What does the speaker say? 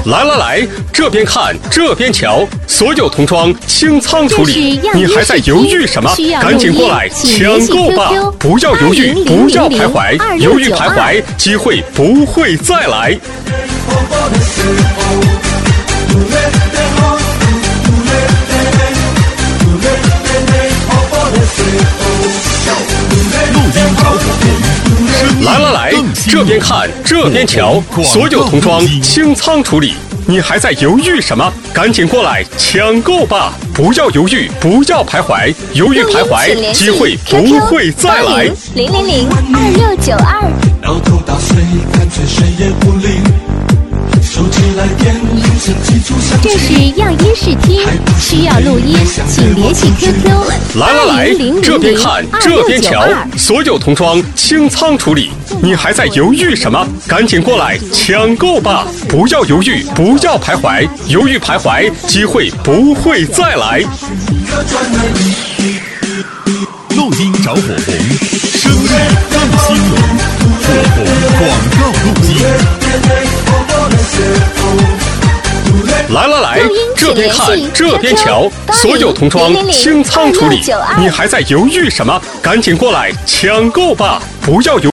来来来，这边看，这边瞧，所有童装清仓处理，你还在犹豫什么？赶紧过来抢购吧！不要犹豫，不要徘徊，犹豫徘徊，机会不会再来。来来来，这边看，这边瞧，所有童装清仓处理，你还在犹豫什么？赶紧过来抢购吧！不要犹豫，不要徘徊，犹豫徘徊，机会不会再来。 0002692。 到头打碎，干脆谁也不理。手机来电，铃声记住响起。 这是样音视听，需要录音，请联系 QQ。 来来来，这边看，这边瞧，所有童装清仓处理，你还在犹豫什么？赶紧过来抢购吧！不要犹豫，不要徘徊，犹豫徘徊，机会不会再来。 录音找火红，声音更兴隆，火红广告录音。 来来来，这边看，这边瞧，所有童装清仓处理，你还在犹豫什么？赶紧过来抢购吧！不要犹豫。